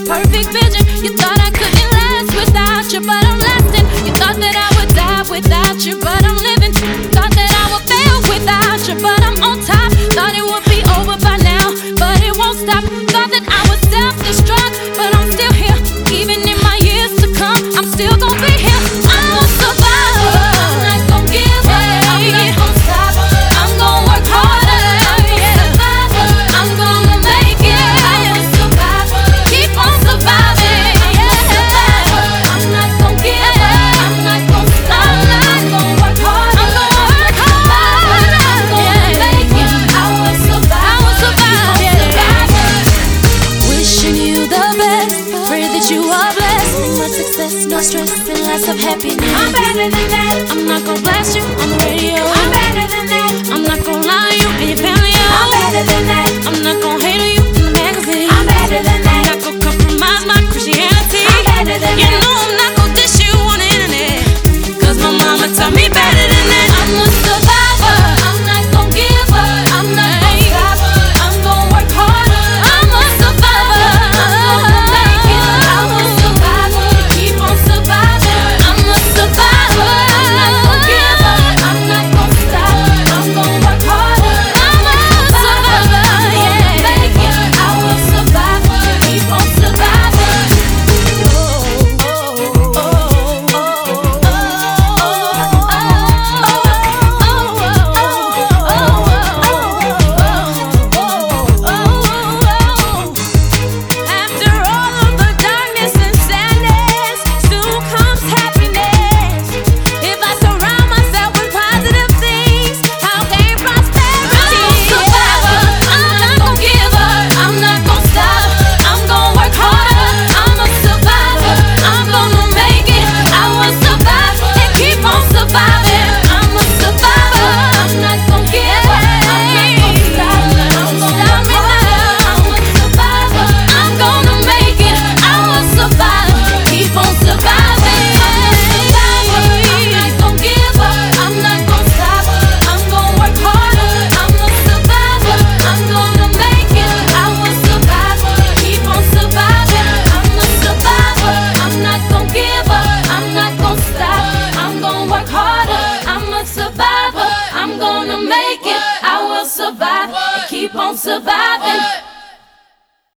perfect vision. You thought I couldn't last without you, but I'm lasting. You thought that I would die without you, but I'm living. Thought that I would fail without you, but I'm on top. Thought it would be over by now, but it won't stop. Thought that I would self-destruct, but I'm still here. Even in my years to come, I'm still gonna be here. I'm a survivor. I'm not gonna give up. I'm not gonna stop. I'm gonna work harder. I'm a survivor. I'm gonna make it. I'm a survivor. Keep on surviving. I'm a survivor. I'm not gonna give up. I'm not gonna stop. I'm gonna work hard. I'm gonna work hard. I'm gonna make it. I will survive. I will survive. Wishing you the best. Pray that you are blessed. Much success, no stress, and lots of happiness. I'm better than that. I'm not gonna blast you on the radio. I'm better than that. I'm not gonna lie you and your family. I'm better than that. I'm not gonna